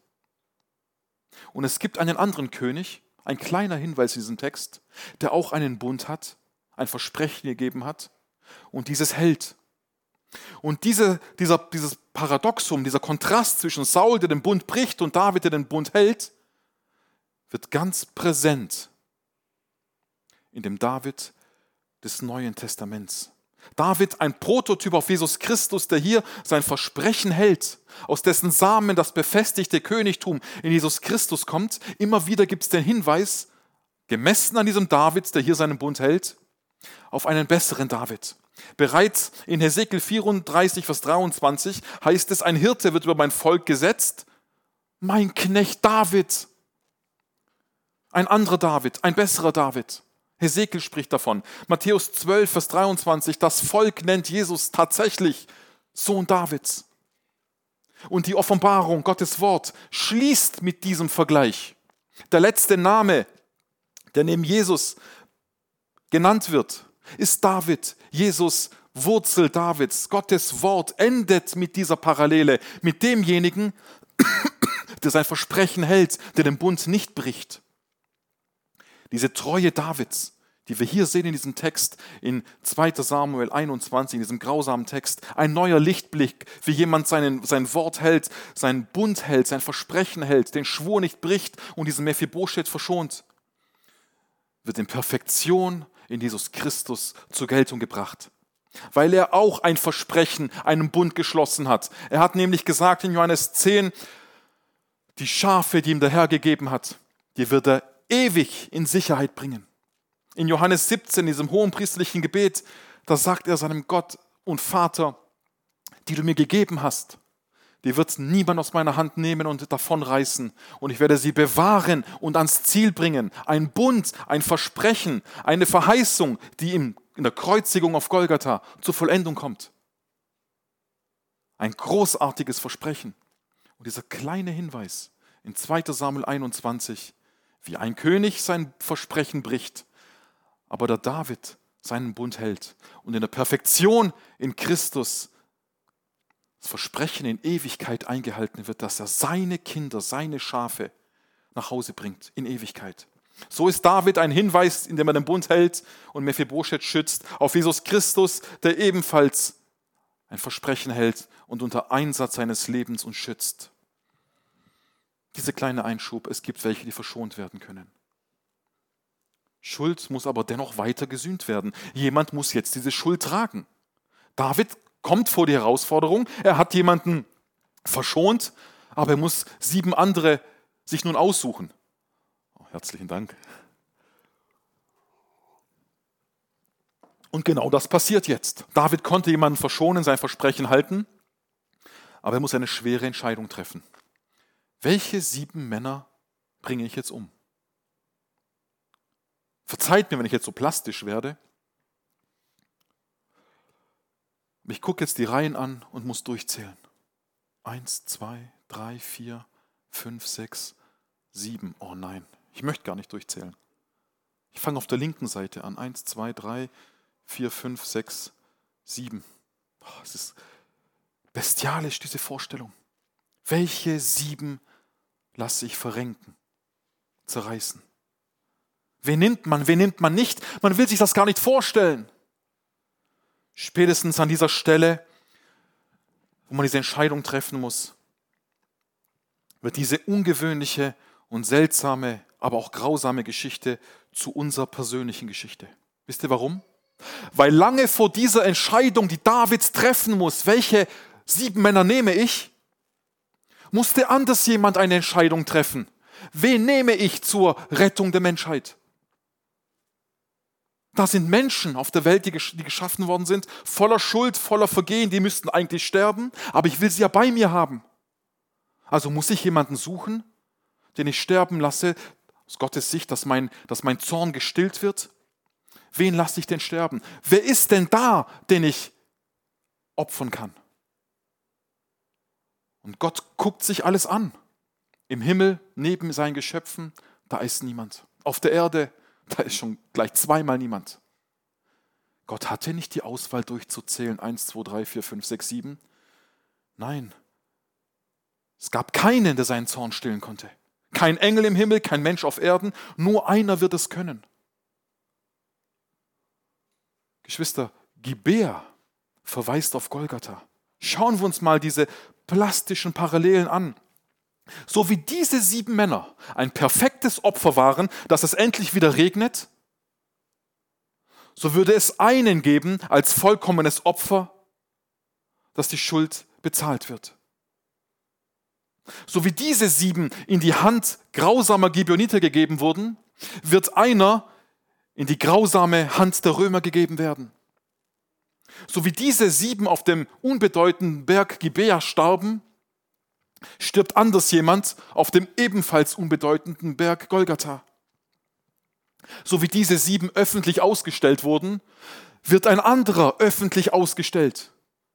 Und es gibt einen anderen König, ein kleiner Hinweis in diesem Text, der auch einen Bund hat, ein Versprechen gegeben hat und dieses hält. Und dieses Paradoxum, dieser Kontrast zwischen Saul, der den Bund bricht, und David, der den Bund hält, wird ganz präsent in dem David des Neuen Testaments. David, ein Prototyp auf Jesus Christus, der hier sein Versprechen hält, aus dessen Samen das befestigte Königtum in Jesus Christus kommt. Immer wieder gibt es den Hinweis, gemessen an diesem David, der hier seinen Bund hält, auf einen besseren David. Bereits in Hesekiel 34, Vers 23 heißt es, ein Hirte wird über mein Volk gesetzt, mein Knecht David. Ein anderer David, ein besserer David. Hesekiel spricht davon. Matthäus 12, Vers 23, das Volk nennt Jesus tatsächlich Sohn Davids. Und die Offenbarung, Gottes Wort, schließt mit diesem Vergleich. Der letzte Name, der neben Jesus genannt wird, ist David, Jesus, Wurzel Davids. Gottes Wort endet mit dieser Parallele, mit demjenigen, der sein Versprechen hält, der den Bund nicht bricht. Diese Treue Davids, die wir hier sehen in diesem Text, in 2. Samuel 21, in diesem grausamen Text, ein neuer Lichtblick, wie jemand sein Wort hält, seinen Bund hält, sein Versprechen hält, den Schwur nicht bricht und diesen Mephibosheth verschont, wird in Perfektion in Jesus Christus zur Geltung gebracht. Weil er auch ein Versprechen, einen Bund geschlossen hat. Er hat nämlich gesagt in Johannes 10, die Schafe, die ihm der Herr gegeben hat, die wird er ewig in Sicherheit bringen. In Johannes 17, diesem hohenpriesterlichen Gebet, da sagt er seinem Gott und Vater, die du mir gegeben hast, die wird niemand aus meiner Hand nehmen und davonreißen. Und ich werde sie bewahren und ans Ziel bringen. Ein Bund, ein Versprechen, eine Verheißung, die in der Kreuzigung auf Golgatha zur Vollendung kommt. Ein großartiges Versprechen. Und dieser kleine Hinweis in 2. Samuel 21, wie ein König sein Versprechen bricht, aber der David seinen Bund hält und in der Perfektion in Christus das Versprechen in Ewigkeit eingehalten wird, dass er seine Kinder, seine Schafe nach Hause bringt in Ewigkeit. So ist David ein Hinweis, indem er den Bund hält und Mephibosheth schützt, auf Jesus Christus, der ebenfalls ein Versprechen hält und unter Einsatz seines Lebens uns schützt. Dieser kleine Einschub, es gibt welche, die verschont werden können. Schuld muss aber dennoch weiter gesühnt werden. Jemand muss jetzt diese Schuld tragen. David kommt vor die Herausforderung, er hat jemanden verschont, aber er muss 7 andere sich nun aussuchen. Oh, herzlichen Dank. Und genau das passiert jetzt. David konnte jemanden verschonen, sein Versprechen halten, aber er muss eine schwere Entscheidung treffen. Welche 7 Männer bringe ich jetzt um? Verzeiht mir, wenn ich jetzt so plastisch werde. Ich gucke jetzt die Reihen an und muss durchzählen. 1, 2, 3, 4, 5, 6, 7. Oh nein, ich möchte gar nicht durchzählen. Ich fange auf der linken Seite an. 1, 2, 3, 4, 5, 6, 7. Es ist bestialisch, diese Vorstellung. Welche 7 lasse ich verrenken, zerreißen? Wen nimmt man nicht? Man will sich das gar nicht vorstellen. Spätestens an dieser Stelle, wo man diese Entscheidung treffen muss, wird diese ungewöhnliche und seltsame, aber auch grausame Geschichte zu unserer persönlichen Geschichte. Wisst ihr warum? Weil lange vor dieser Entscheidung, die David treffen muss, welche 7 Männer nehme ich, musste anders jemand eine Entscheidung treffen. Wen nehme ich zur Rettung der Menschheit? Da sind Menschen auf der Welt, die geschaffen worden sind, voller Schuld, voller Vergehen, die müssten eigentlich sterben, aber ich will sie ja bei mir haben. Also muss ich jemanden suchen, den ich sterben lasse, aus Gottes Sicht, dass mein Zorn gestillt wird. Wen lasse ich denn sterben? Wer ist denn da, den ich opfern kann? Und Gott guckt sich alles an. Im Himmel, neben seinen Geschöpfen, da ist niemand. Auf der Erde, da ist schon gleich 2-mal niemand. Gott hatte nicht die Auswahl durchzuzählen, 1, 2, 3, 4, 5, 6, 7. Nein, es gab keinen, der seinen Zorn stillen konnte. Kein Engel im Himmel, kein Mensch auf Erden, nur einer wird es können. Geschwister, Gibea verweist auf Golgatha. Schauen wir uns mal diese plastischen Parallelen an. So wie diese 7 Männer ein perfektes Opfer waren, dass es endlich wieder regnet, so würde es einen geben als vollkommenes Opfer, dass die Schuld bezahlt wird. So wie diese 7 in die Hand grausamer Gibeoniter gegeben wurden, wird einer in die grausame Hand der Römer gegeben werden. So wie diese 7 auf dem unbedeutenden Berg Gibea starben, stirbt anders jemand auf dem ebenfalls unbedeutenden Berg Golgatha. So wie diese 7 öffentlich ausgestellt wurden, wird ein anderer öffentlich ausgestellt.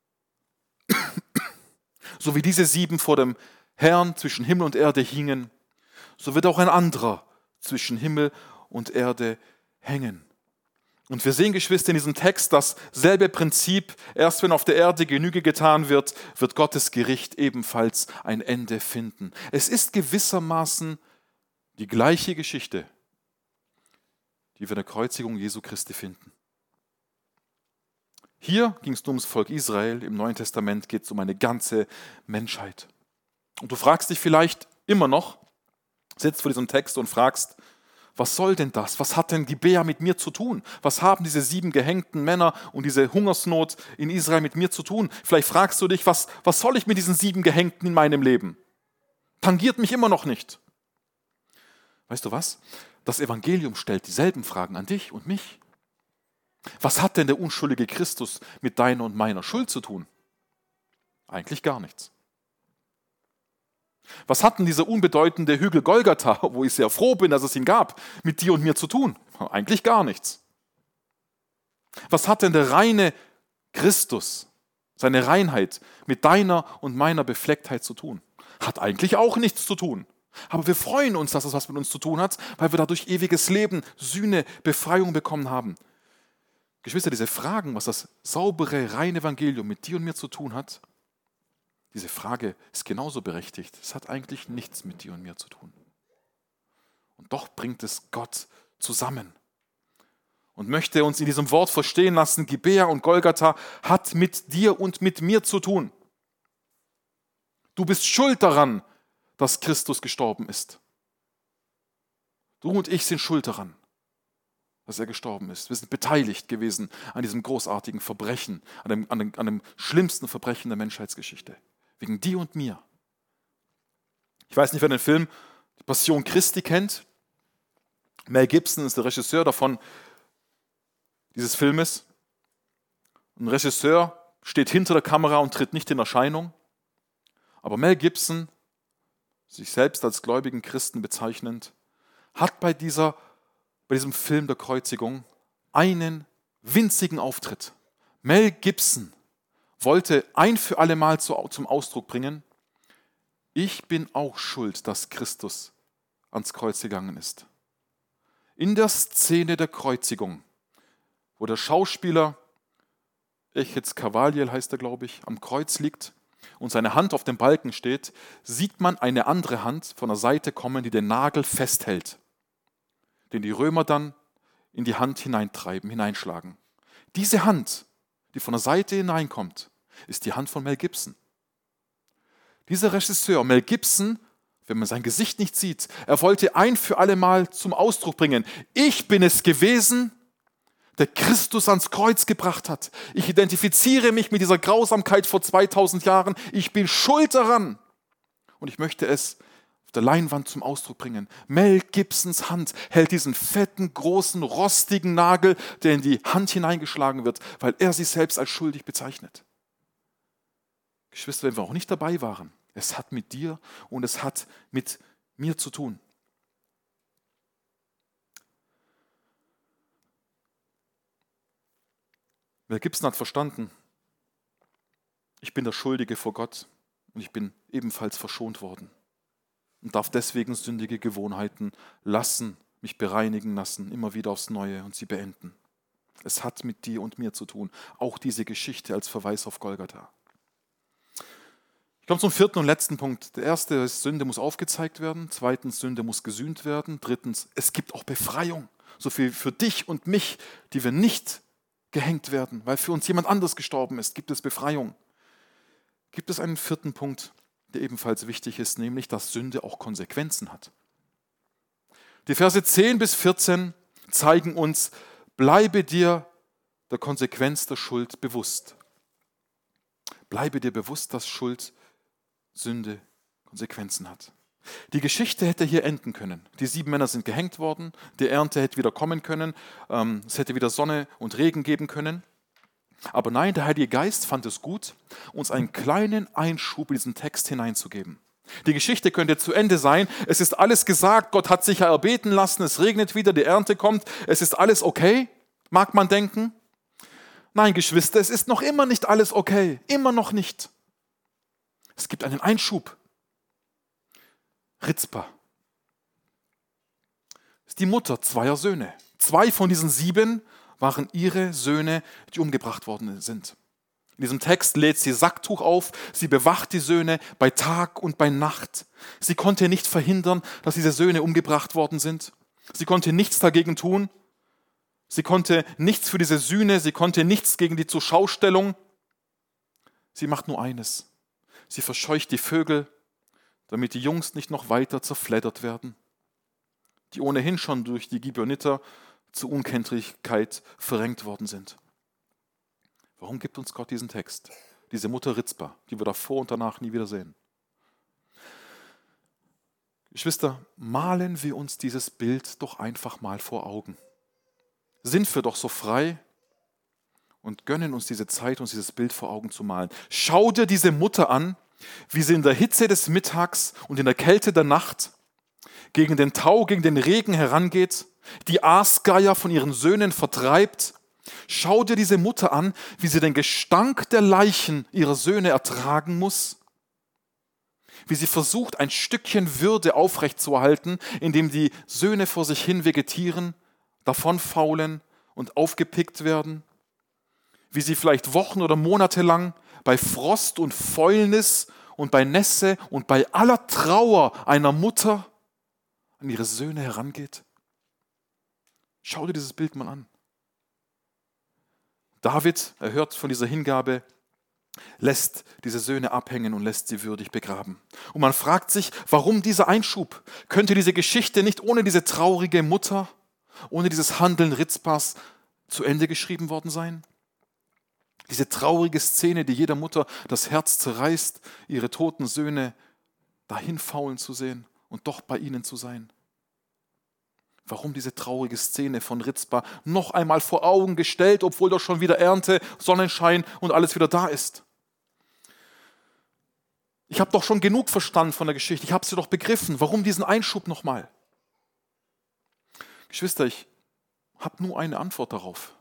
So wie diese 7 vor dem Herrn zwischen Himmel und Erde hingen, so wird auch ein anderer zwischen Himmel und Erde hängen. Und wir sehen, Geschwister, in diesem Text dasselbe Prinzip. Erst wenn auf der Erde Genüge getan wird, wird Gottes Gericht ebenfalls ein Ende finden. Es ist gewissermaßen die gleiche Geschichte, die wir in der Kreuzigung Jesu Christi finden. Hier ging es nur ums Volk Israel, im Neuen Testament geht es um eine ganze Menschheit. Und du fragst dich vielleicht immer noch, sitzt vor diesem Text und fragst, was soll denn das? Was hat denn Gibea mit mir zu tun? Was haben diese 7 gehängten Männer und diese Hungersnot in Israel mit mir zu tun? Vielleicht fragst du dich, was soll ich mit diesen 7 Gehängten in meinem Leben? Tangiert mich immer noch nicht. Weißt du was? Das Evangelium stellt dieselben Fragen an dich und mich. Was hat denn der unschuldige Christus mit deiner und meiner Schuld zu tun? Eigentlich gar nichts. Was hat denn dieser unbedeutende Hügel Golgatha, wo ich sehr froh bin, dass es ihn gab, mit dir und mir zu tun? Eigentlich gar nichts. Was hat denn der reine Christus, seine Reinheit, mit deiner und meiner Beflecktheit zu tun? Hat eigentlich auch nichts zu tun. Aber wir freuen uns, dass es was mit uns zu tun hat, weil wir dadurch ewiges Leben, Sühne, Befreiung bekommen haben. Geschwister, diese Fragen, was das saubere, reine Evangelium mit dir und mir zu tun hat, diese Frage ist genauso berechtigt. Es hat eigentlich nichts mit dir und mir zu tun. Und doch bringt es Gott zusammen und möchte uns in diesem Wort verstehen lassen, Gibea und Golgatha hat mit dir und mit mir zu tun. Du bist schuld daran, dass Christus gestorben ist. Du und ich sind schuld daran, dass er gestorben ist. Wir sind beteiligt gewesen an diesem großartigen Verbrechen, an dem schlimmsten Verbrechen der Menschheitsgeschichte. Wegen dir und mir. Ich weiß nicht, wer den Film Die Passion Christi kennt. Mel Gibson ist der Regisseur davon, dieses Filmes. Ein Regisseur steht hinter der Kamera und tritt nicht in Erscheinung. Aber Mel Gibson, sich selbst als gläubigen Christen bezeichnend, hat bei diesem Film der Kreuzigung einen winzigen Auftritt. Mel Gibson wollte ein für alle Mal zum Ausdruck bringen, ich bin auch schuld, dass Christus ans Kreuz gegangen ist. In der Szene der Kreuzigung, wo der Schauspieler, Echez Cavaliel heißt er, glaube ich, am Kreuz liegt und seine Hand auf dem Balken steht, sieht man eine andere Hand von der Seite kommen, die den Nagel festhält, den die Römer dann in die Hand hineinschlagen. Diese Hand, die von der Seite hineinkommt, ist die Hand von Mel Gibson. Dieser Regisseur, Mel Gibson, wenn man sein Gesicht nicht sieht, er wollte ein für alle Mal zum Ausdruck bringen, ich bin es gewesen, der Christus ans Kreuz gebracht hat. Ich identifiziere mich mit dieser Grausamkeit vor 2000 Jahren. Ich bin schuld daran. Und ich möchte es auf der Leinwand zum Ausdruck bringen. Mel Gibsons Hand hält diesen fetten, großen, rostigen Nagel, der in die Hand hineingeschlagen wird, weil er sich selbst als schuldig bezeichnet. Geschwister, wenn wir auch nicht dabei waren, es hat mit dir und es hat mit mir zu tun. Mel Gibson hat verstanden, ich bin der Schuldige vor Gott und ich bin ebenfalls verschont worden und darf deswegen sündige Gewohnheiten mich bereinigen lassen, immer wieder aufs Neue und sie beenden. Es hat mit dir und mir zu tun, auch diese Geschichte als Verweis auf Golgatha. Ich komme zum vierten und letzten Punkt. Der erste ist, Sünde muss aufgezeigt werden. Zweitens, Sünde muss gesühnt werden. Drittens, es gibt auch Befreiung. So viel für dich und mich, die wir nicht gehängt werden, weil für uns jemand anders gestorben ist, gibt es Befreiung. Gibt es einen vierten Punkt, der ebenfalls wichtig ist, nämlich, dass Sünde auch Konsequenzen hat. Die Verse 10 bis 14 zeigen uns, bleibe dir der Konsequenz der Schuld bewusst. Bleibe dir bewusst, dass Sünde Konsequenzen hat. Die Geschichte hätte hier enden können. Die 7 Männer sind gehängt worden, die Ernte hätte wieder kommen können, es hätte wieder Sonne und Regen geben können. Aber nein, der Heilige Geist fand es gut, uns einen kleinen Einschub in diesen Text hineinzugeben. Die Geschichte könnte zu Ende sein, es ist alles gesagt, Gott hat sich ja erbeten lassen, es regnet wieder, die Ernte kommt, es ist alles okay, mag man denken. Nein, Geschwister, es ist noch immer nicht alles okay, immer noch nicht. Es gibt einen Einschub. Rizpa ist die Mutter zweier Söhne. 2 von diesen 7 waren ihre Söhne, die umgebracht worden sind. In diesem Text lädt sie Sacktuch auf, sie bewacht die Söhne bei Tag und bei Nacht. Sie konnte nicht verhindern, dass diese Söhne umgebracht worden sind. Sie konnte nichts dagegen tun. Sie konnte nichts für diese Sühne, sie konnte nichts gegen die Zurschaustellung. Sie macht nur eines. Sie verscheucht die Vögel, damit die Jungs nicht noch weiter zerfleddert werden, die ohnehin schon durch die Gibeoniter zur Unkenntlichkeit verrenkt worden sind. Warum gibt uns Gott diesen Text? Diese Mutter Rizpa, die wir davor und danach nie wieder sehen. Geschwister, malen wir uns dieses Bild doch einfach mal vor Augen. Sind wir doch so frei und gönnen uns diese Zeit, uns dieses Bild vor Augen zu malen. Schau dir diese Mutter an, wie sie in der Hitze des Mittags und in der Kälte der Nacht gegen den Tau, gegen den Regen herangeht, die Aasgeier von ihren Söhnen vertreibt. Schau dir diese Mutter an, wie sie den Gestank der Leichen ihrer Söhne ertragen muss, Wie sie versucht, ein Stückchen Würde aufrechtzuerhalten, indem die Söhne vor sich hin vegetieren, davonfaulen und aufgepickt werden. Wie sie vielleicht Wochen oder Monate lang bei Frost und Fäulnis und bei Nässe und bei aller Trauer einer Mutter an ihre Söhne herangeht. Schau dir dieses Bild mal an. David, er hört von dieser Hingabe, lässt diese Söhne abhängen und lässt sie würdig begraben. Und man fragt sich, warum dieser Einschub? Könnte diese Geschichte nicht ohne diese traurige Mutter, ohne dieses Handeln Rizpas zu Ende geschrieben worden sein? Diese traurige Szene, die jeder Mutter das Herz zerreißt, ihre toten Söhne dahin faulen zu sehen und doch bei ihnen zu sein. Warum diese traurige Szene von Rizpa noch einmal vor Augen gestellt, obwohl doch schon wieder Ernte, Sonnenschein und alles wieder da ist? Ich habe doch schon genug verstanden von der Geschichte, ich habe sie doch begriffen. Warum diesen Einschub nochmal? Geschwister, ich habe nur eine Antwort darauf.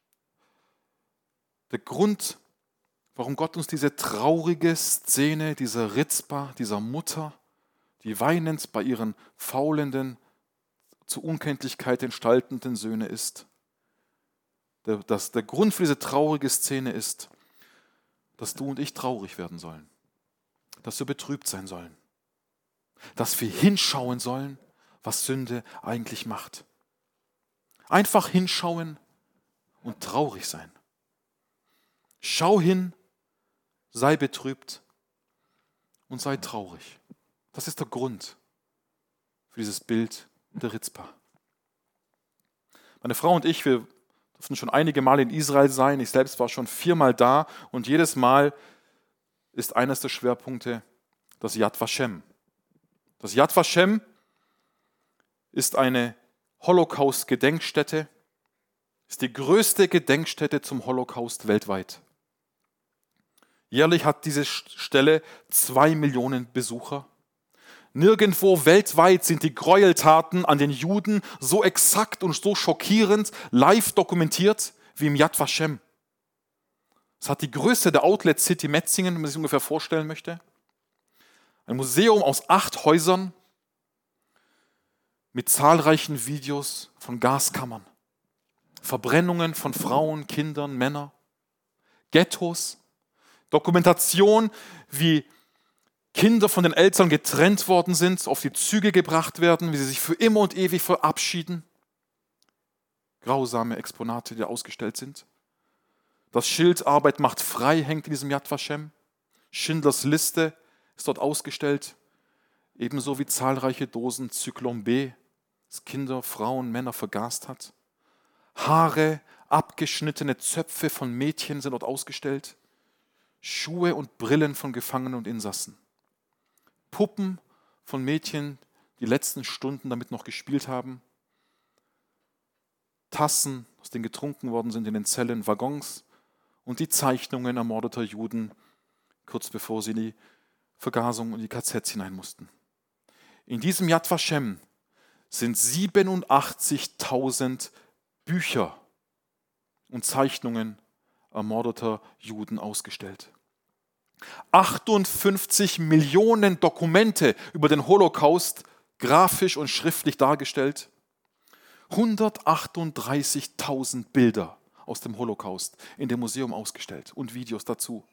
Der Grund, warum Gott uns diese traurige Szene dieser Rizpa, dieser Mutter, die weinend bei ihren faulenden, zur Unkenntlichkeit entstaltenden Söhne ist. Der Grund für diese traurige Szene ist, dass du und ich traurig werden sollen, dass wir betrübt sein sollen, dass wir hinschauen sollen, was Sünde eigentlich macht. Einfach hinschauen und traurig sein. Schau hin, sei betrübt und sei traurig. Das ist der Grund für dieses Bild der Rizpa. Meine Frau und ich, wir durften schon einige Mal in Israel sein. Ich selbst war schon 4-mal da und jedes Mal ist eines der Schwerpunkte das Yad Vashem. Das Yad Vashem ist eine Holocaust-Gedenkstätte, ist die größte Gedenkstätte zum Holocaust weltweit. Jährlich hat diese Stelle 2 Millionen Besucher. Nirgendwo weltweit sind die Gräueltaten an den Juden so exakt und so schockierend live dokumentiert wie im Yad Vashem. Es hat die Größe der Outlet City Metzingen, wenn man sich ungefähr vorstellen möchte. Ein Museum aus 8 Häusern mit zahlreichen Videos von Gaskammern, Verbrennungen von Frauen, Kindern, Männern, Ghettos, Dokumentation, wie Kinder von den Eltern getrennt worden sind, auf die Züge gebracht werden, wie sie sich für immer und ewig verabschieden. Grausame Exponate, die ausgestellt sind. Das Schild Arbeit macht frei hängt in diesem Yad Vashem. Schindlers Liste ist dort ausgestellt. Ebenso wie zahlreiche Dosen Zyklon B, das Kinder, Frauen, Männer vergast hat. Haare, abgeschnittene Zöpfe von Mädchen sind dort ausgestellt. Schuhe und Brillen von Gefangenen und Insassen. Puppen von Mädchen, die letzten Stunden damit noch gespielt haben. Tassen, aus denen getrunken worden sind in den Zellen, Waggons und die Zeichnungen ermordeter Juden, kurz bevor sie in die Vergasung und die KZs hinein mussten. In diesem Yad Vashem sind 87.000 Bücher und Zeichnungen ermordeter Juden ausgestellt. 58 Millionen Dokumente über den Holocaust, grafisch und schriftlich dargestellt. 138.000 Bilder aus dem Holocaust in dem Museum ausgestellt und Videos dazu.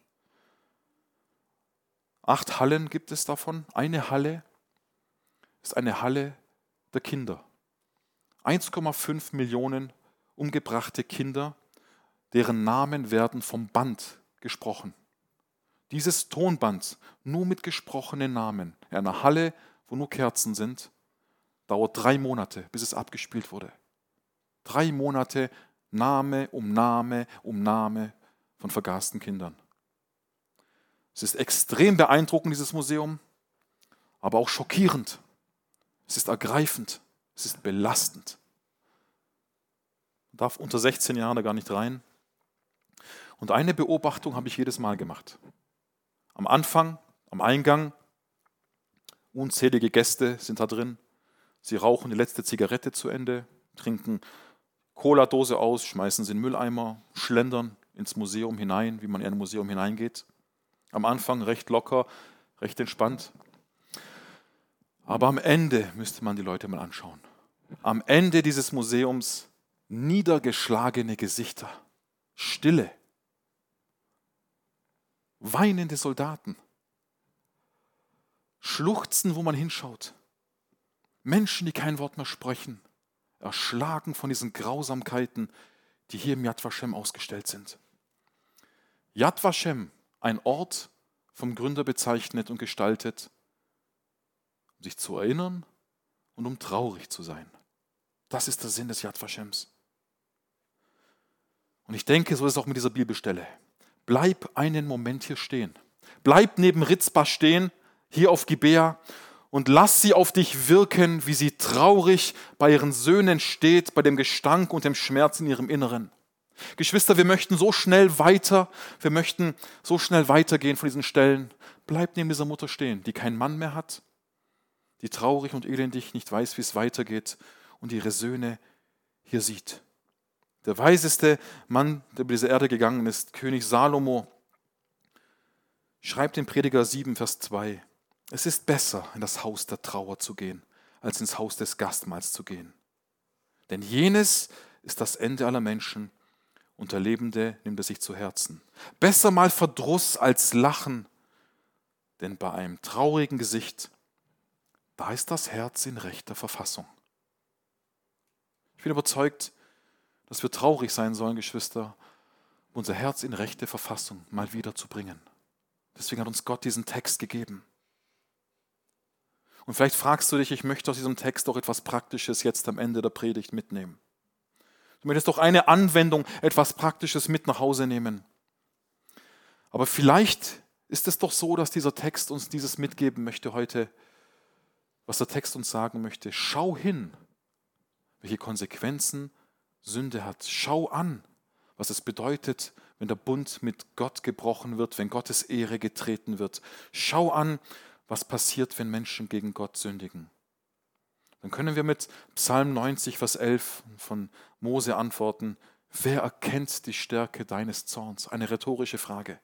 8 Hallen gibt es davon. Eine Halle ist eine Halle der Kinder. 1,5 Millionen umgebrachte Kinder, deren Namen werden vom Band gesprochen. Dieses Tonband, nur mit gesprochenen Namen, in einer Halle, wo nur Kerzen sind, dauert 3 Monate, bis es abgespielt wurde. 3 Monate, Name um Name um Name von vergasten Kindern. Es ist extrem beeindruckend, dieses Museum, aber auch schockierend. Es ist ergreifend, es ist belastend. Man darf unter 16 Jahren da gar nicht rein. Und eine Beobachtung habe ich jedes Mal gemacht. Am Anfang, am Eingang, unzählige Gäste sind da drin. Sie rauchen die letzte Zigarette zu Ende, trinken Cola-Dose aus, schmeißen sie in den Mülleimer, schlendern ins Museum hinein, wie man in ein Museum hineingeht. Am Anfang recht locker, recht entspannt. Aber am Ende müsste man die Leute mal anschauen. Am Ende dieses Museums niedergeschlagene Gesichter, Stille, weinende Soldaten, Schluchzen, wo man hinschaut, Menschen, die kein Wort mehr sprechen, erschlagen von diesen Grausamkeiten, die hier im Yad Vashem ausgestellt sind. Yad Vashem, ein Ort vom Gründer bezeichnet und gestaltet, um sich zu erinnern und um traurig zu sein. Das ist der Sinn des Yad Vashems. Und ich denke, so ist es auch mit dieser Bibelstelle. Bleib einen Moment hier stehen. Bleib neben Ritzbah stehen, hier auf Gibea, und lass sie auf dich wirken, wie sie traurig bei ihren Söhnen steht, bei dem Gestank und dem Schmerz in ihrem Inneren. Geschwister, wir möchten so schnell weitergehen von diesen Stellen. Bleib neben dieser Mutter stehen, die keinen Mann mehr hat, die traurig und elendig nicht weiß, wie es weitergeht und ihre Söhne hier sieht. Der weiseste Mann, der über diese Erde gegangen ist, König Salomo, schreibt in Prediger 7, Vers 2, es ist besser, in das Haus der Trauer zu gehen, als ins Haus des Gastmahls zu gehen. Denn jenes ist das Ende aller Menschen und der Lebende nimmt es sich zu Herzen. Besser mal Verdruss als Lachen, denn bei einem traurigen Gesicht, da ist das Herz in rechter Verfassung. Ich bin überzeugt, dass wir traurig sein sollen, Geschwister, um unser Herz in rechte Verfassung mal wieder zu bringen. Deswegen hat uns Gott diesen Text gegeben. Und vielleicht fragst du dich, ich möchte aus diesem Text doch etwas Praktisches jetzt am Ende der Predigt mitnehmen. Du möchtest doch eine Anwendung, etwas Praktisches mit nach Hause nehmen. Aber vielleicht ist es doch so, dass dieser Text uns dieses mitgeben möchte heute, was der Text uns sagen möchte. Schau hin, welche Konsequenzen Sünde hat. Schau an, was es bedeutet, wenn der Bund mit Gott gebrochen wird, wenn Gottes Ehre getreten wird. Schau an, was passiert, wenn Menschen gegen Gott sündigen. Dann können wir mit Psalm 90, Vers 11 von Mose antworten, wer erkennt die Stärke deines Zorns? Eine rhetorische Frage.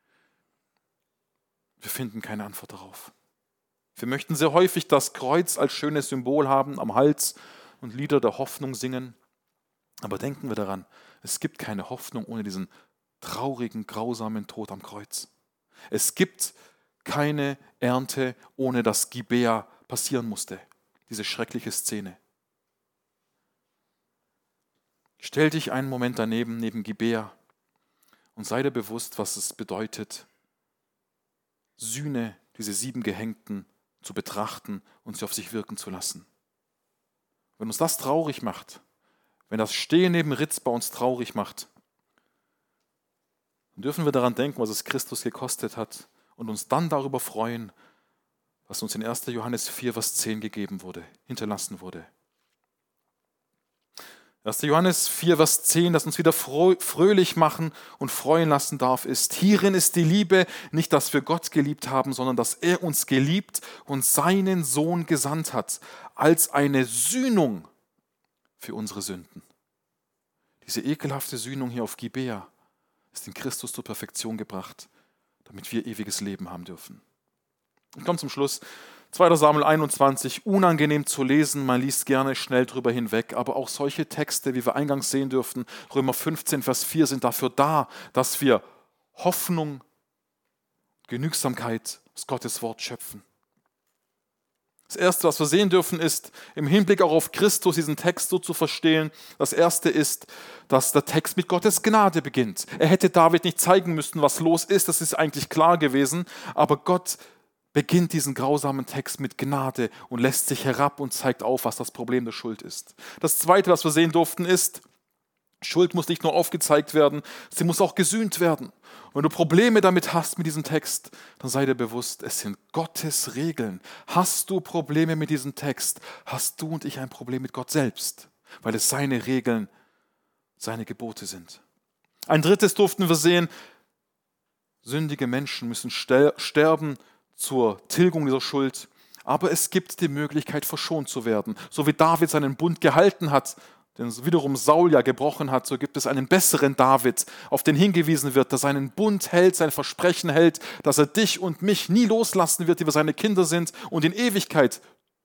Wir finden keine Antwort darauf. Wir möchten sehr häufig das Kreuz als schönes Symbol haben am Hals und Lieder der Hoffnung singen. Aber denken wir daran, es gibt keine Hoffnung ohne diesen traurigen, grausamen Tod am Kreuz. Es gibt keine Ernte, ohne dass Gibea passieren musste. Diese schreckliche Szene. Stell dich einen Moment daneben, neben Gibea, und sei dir bewusst, was es bedeutet, Sühne, diese 7 Gehängten, zu betrachten und sie auf sich wirken zu lassen. Wenn uns das traurig macht, wenn das Stehen neben Ritzbah uns traurig macht, dann dürfen wir daran denken, was es Christus gekostet hat und uns dann darüber freuen, was uns in 1. Johannes 4, Vers 10 gegeben wurde, hinterlassen wurde. 1. Johannes 4, Vers 10, das uns wieder fröhlich machen und freuen lassen darf, ist, hierin ist die Liebe, nicht, dass wir Gott geliebt haben, sondern dass er uns geliebt und seinen Sohn gesandt hat, als eine Sühnung für unsere Sünden. Diese ekelhafte Sühnung hier auf Gibea ist in Christus zur Perfektion gebracht, damit wir ewiges Leben haben dürfen. Ich komme zum Schluss. 2. Samuel 21, unangenehm zu lesen, man liest gerne schnell drüber hinweg, aber auch solche Texte, wie wir eingangs sehen dürften, Römer 15, Vers 4, sind dafür da, dass wir Hoffnung, Genügsamkeit aus Gottes Wort schöpfen. Das Erste, was wir sehen dürfen, ist, im Hinblick auch auf Christus diesen Text so zu verstehen. Das Erste ist, dass der Text mit Gottes Gnade beginnt. Er hätte David nicht zeigen müssen, was los ist, das ist eigentlich klar gewesen, aber Gott beginnt diesen grausamen Text mit Gnade und lässt sich herab und zeigt auf, was das Problem der Schuld ist. Das Zweite, was wir sehen durften, ist, Schuld muss nicht nur aufgezeigt werden, sie muss auch gesühnt werden. Und wenn du Probleme damit hast, mit diesem Text, dann sei dir bewusst, es sind Gottes Regeln. Hast du Probleme mit diesem Text, hast du und ich ein Problem mit Gott selbst, weil es seine Regeln, seine Gebote sind. Ein drittes durften wir sehen, sündige Menschen müssen sterben zur Tilgung dieser Schuld, aber es gibt die Möglichkeit, verschont zu werden. So wie David seinen Bund gehalten hat, den wiederum Saul ja gebrochen hat, so gibt es einen besseren David, auf den hingewiesen wird, der seinen Bund hält, sein Versprechen hält, dass er dich und mich nie loslassen wird, die wir seine Kinder sind und in Ewigkeit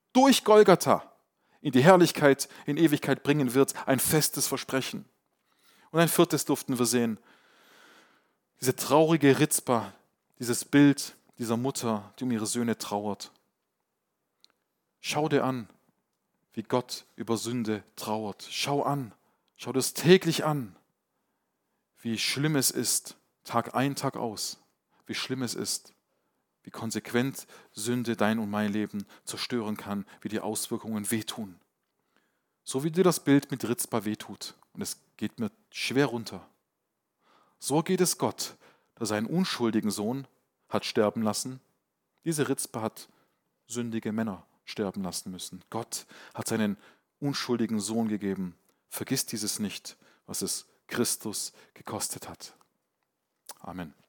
durch Golgatha in die Herrlichkeit, in Ewigkeit bringen wird. Ein festes Versprechen. Und ein viertes durften wir sehen. Diese traurige Rizpa, dieses Bild dieser Mutter, die um ihre Söhne trauert. Schau dir an, wie Gott über Sünde trauert. Schau das täglich an, wie schlimm es ist, Tag ein, Tag aus, wie schlimm es ist, wie konsequent Sünde dein und mein Leben zerstören kann, wie die Auswirkungen wehtun. So wie dir das Bild mit Rizpa wehtut, und es geht mir schwer runter, so geht es Gott, der seinen unschuldigen Sohn hat sterben lassen. Diese Rizpa hat sündige Männer sterben lassen müssen. Gott hat seinen unschuldigen Sohn gegeben. Vergiss dieses nicht, was es Christus gekostet hat. Amen.